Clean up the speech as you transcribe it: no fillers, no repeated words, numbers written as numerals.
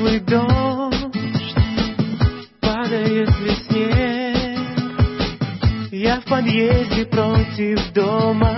теплый дождь, падает ли снег. Я в подъезде против дома,